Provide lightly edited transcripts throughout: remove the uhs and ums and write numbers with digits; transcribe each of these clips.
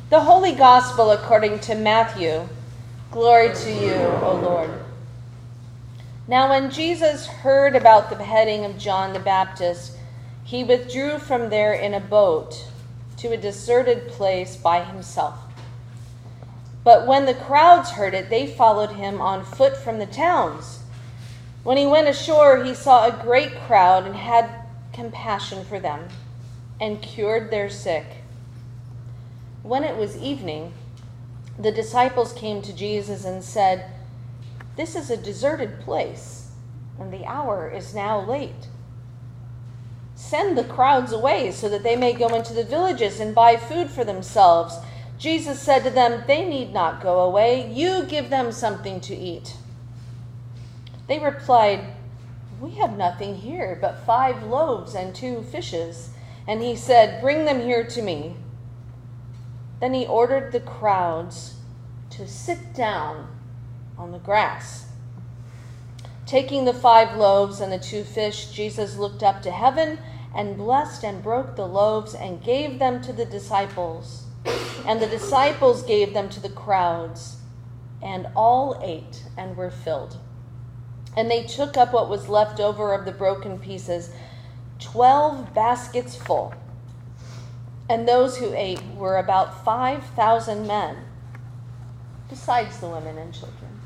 The Holy Gospel according to Matthew. Glory to you, O Lord. Now when Jesus heard about the beheading of John the Baptist, he withdrew from there in a boat to a deserted place by himself. But when the crowds heard it, they followed him on foot from the towns. When he went ashore, he saw a great crowd and had compassion for them and cured their sick. When it was evening, the disciples came to Jesus and said, "This is a deserted place, and the hour is now late. Send the crowds away so that they may go into the villages and buy food for themselves." Jesus said to them, "They need not go away. You give them something to eat." They replied, "We have nothing here but 5 loaves and 2 fishes." And he said, "Bring them here to me." Then he ordered the crowds to sit down on the grass. Taking the 5 loaves and the 2 fish, Jesus looked up to heaven and blessed and broke the loaves and gave them to the disciples. And the disciples gave them to the crowds. And all ate and were filled. And they took up what was left over of the broken pieces, 12 baskets full. And those who ate were about 5,000 men, besides the women and children.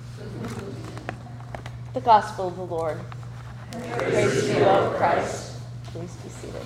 The Gospel of the Lord. Praise to you, O Christ. Please be seated.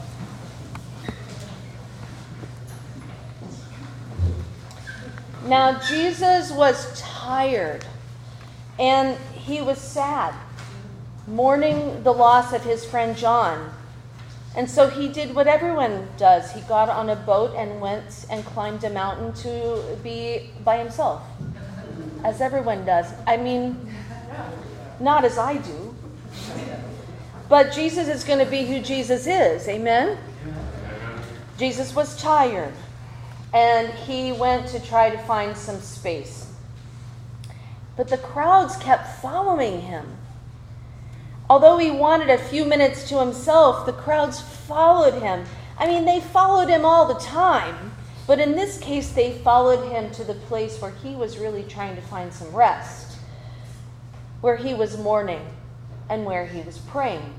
Now Jesus was tired, and he was sad, mourning the loss of his friend John. And so he did what everyone does. He got on a boat and went and climbed a mountain to be by himself, as everyone does. I mean, not as I do. But Jesus is going to be who Jesus is. Amen? Jesus was tired, and he went to try to find some space. But the crowds kept following him. Although he wanted a few minutes to himself, the crowds followed him. I mean, they followed him all the time. But in this case, they followed him to the place where he was really trying to find some rest, where he was mourning and where he was praying.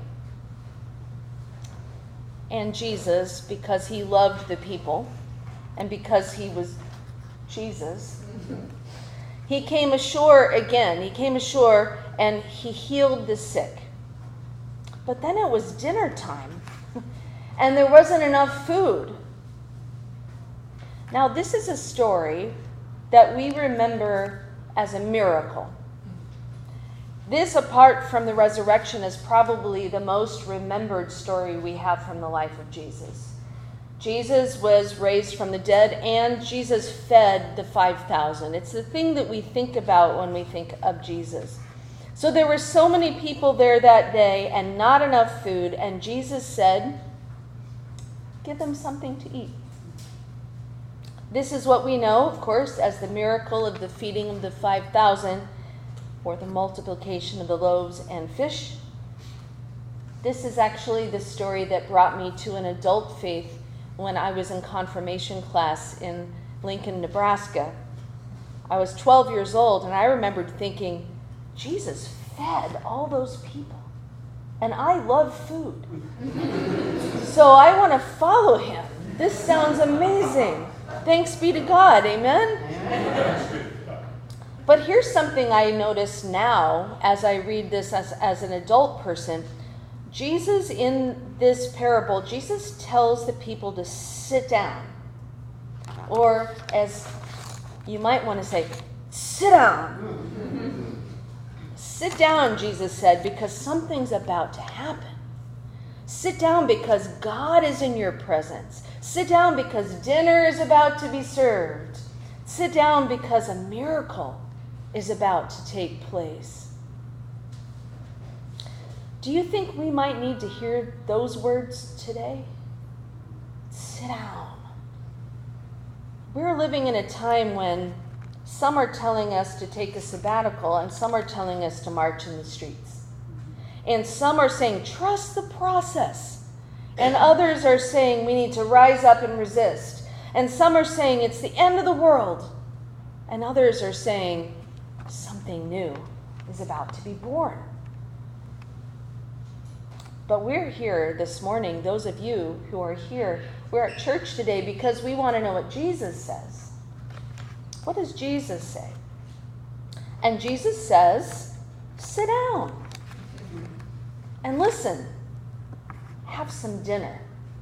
And Jesus, because he loved the people and because he was Jesus, he came ashore again. He came ashore and he healed the sick. But then it was dinner time, and there wasn't enough food. Now, this is a story that we remember as a miracle. This, apart from the resurrection, is probably the most remembered story we have from the life of Jesus. Jesus was raised from the dead, and Jesus fed the 5,000. It's the thing that we think about when we think of Jesus. So there were so many people there that day and not enough food, and Jesus said, "Give them something to eat." This is what we know, of course, as the miracle of the feeding of the 5,000, or the multiplication of the loaves and fish. This is actually the story that brought me to an adult faith when I was in confirmation class in Lincoln, Nebraska. I was 12 years old, and I remembered thinking, Jesus fed all those people, and I love food. So I want to follow him. This sounds amazing. Thanks be to God, amen? But here's something I notice now as I read this as an adult person. Jesus, in this parable, Jesus tells the people to sit down. Or, as you might want to say, sit down. Sit down, Jesus said, because something's about to happen. Sit down because God is in your presence. Sit down because dinner is about to be served. Sit down because a miracle is about to take place. Do you think we might need to hear those words today? Sit down. We're living in a time when some are telling us to take a sabbatical, and some are telling us to march in the streets. And some are saying, trust the process. And others are saying we need to rise up and resist. And some are saying it's the end of the world. And others are saying something new is about to be born. But we're here this morning, those of you who are here, we're at church today because we want to know what Jesus says. What does Jesus say? And Jesus says, sit down and listen. Have some dinner.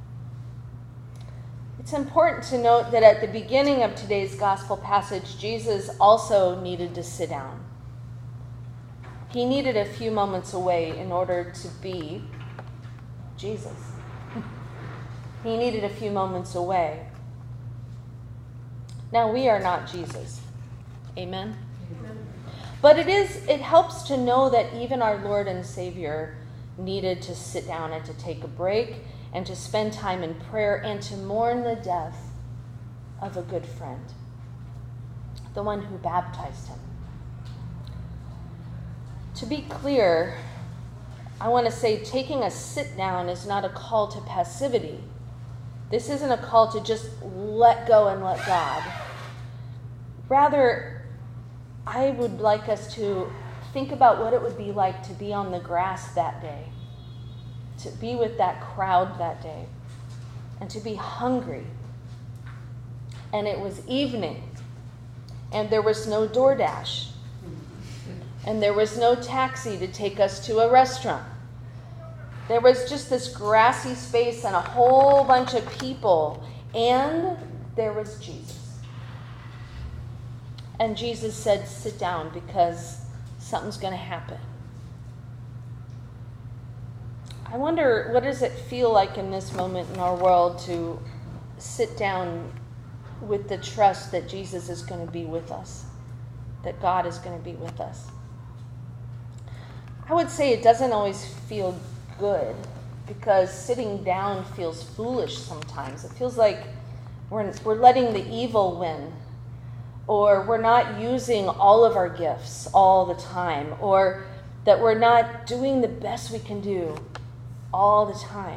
It's important to note that at the beginning of today's gospel passage, Jesus also needed to sit down. He needed a few moments away in order to be Jesus. He needed a few moments away. Now, we are not Jesus. Amen? Amen. But it helps to know that even our Lord and Savior needed to sit down and to take a break and to spend time in prayer and to mourn the death of a good friend, the one who baptized him. To be clear, I want to say taking a sit down is not a call to passivity. This isn't a call to just let go and let God. Rather, I would like us to think about what it would be like to be on the grass that day, to be with that crowd that day, and to be hungry. And it was evening, and there was no DoorDash, and there was no taxi to take us to a restaurant. There was just this grassy space and a whole bunch of people, and there was Jesus. And Jesus said, sit down because something's going to happen. I wonder, what does it feel like in this moment in our world to sit down with the trust that Jesus is going to be with us, that God is going to be with us? I would say it doesn't always feel good because sitting down feels foolish sometimes. It feels like we're letting the evil win, or we're not using all of our gifts all the time, or that we're not doing the best we can do all the time.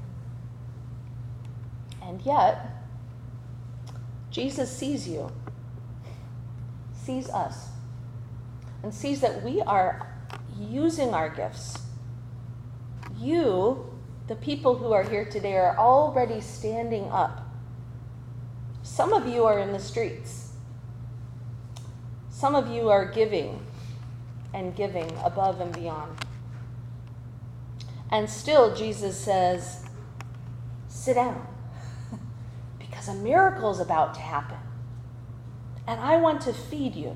And yet, Jesus sees you, sees us, and sees that we are using our gifts. You, the people who are here today, are already standing up. Some of you are in the streets. Some of you are giving and giving above and beyond. And still, Jesus says, sit down, because a miracle is about to happen. And I want to feed you.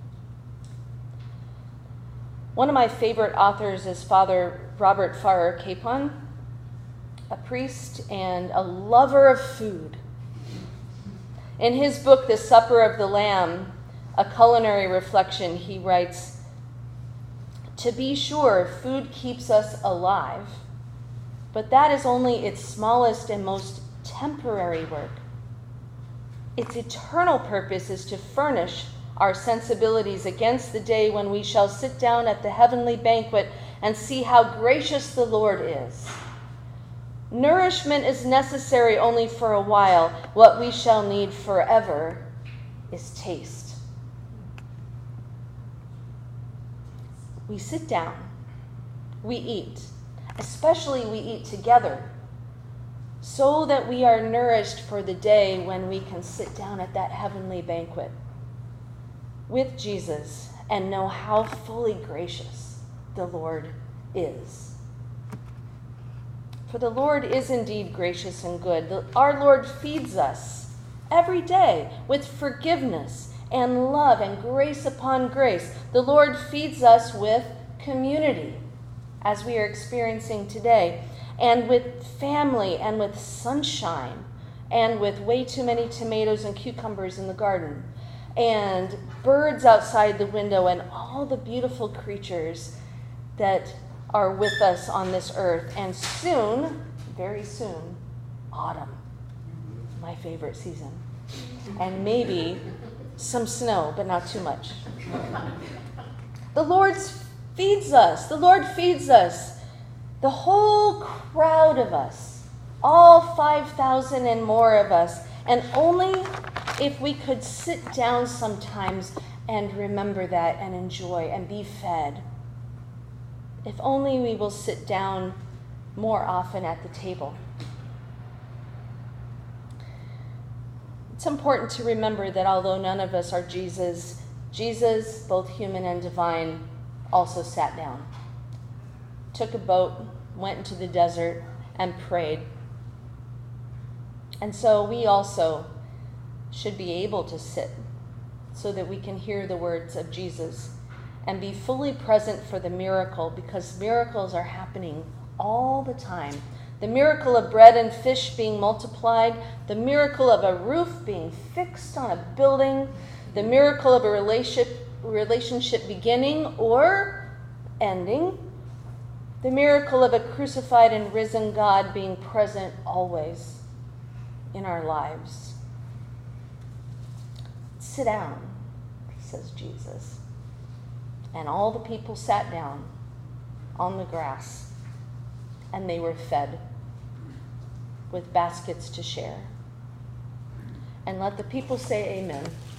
One of my favorite authors is Father Robert Farrar Capon, a priest and a lover of food. In his book, The Supper of the Lamb, a culinary reflection, he writes, to be sure, food keeps us alive, but that is only its smallest and most temporary work. Its eternal purpose is to furnish our sensibilities against the day when we shall sit down at the heavenly banquet and see how gracious the Lord is. Nourishment is necessary only for a while. What we shall need forever is taste. We sit down, we eat, especially we eat together, so that we are nourished for the day when we can sit down at that heavenly banquet with Jesus and know how fully gracious the Lord is. For the Lord is indeed gracious and good. Our Lord feeds us every day with forgiveness and love and grace upon grace. The Lord feeds us with community, as we are experiencing today, and with family, and with sunshine, and with way too many tomatoes and cucumbers in the garden, and birds outside the window, and all the beautiful creatures that are with us on this earth. And soon, very soon, autumn, my favorite season. And maybe some snow, but not too much. The Lord feeds us. The Lord feeds us. The whole crowd of us, all 5,000 and more of us, And only if we could sit down sometimes and remember that and enjoy and be fed. If only we will sit down more often at the table. It's important to remember that although none of us are Jesus, Jesus, both human and divine, also sat down, took a boat, went into the desert, and prayed. And so we also should be able to sit so that we can hear the words of Jesus and be fully present for the miracle, because miracles are happening all the time. The miracle of bread and fish being multiplied, the miracle of a roof being fixed on a building, the miracle of a relationship beginning or ending, the miracle of a crucified and risen God being present always in our lives. Sit down, says Jesus. And all the people sat down on the grass, and they were fed with baskets to share. And let the people say amen.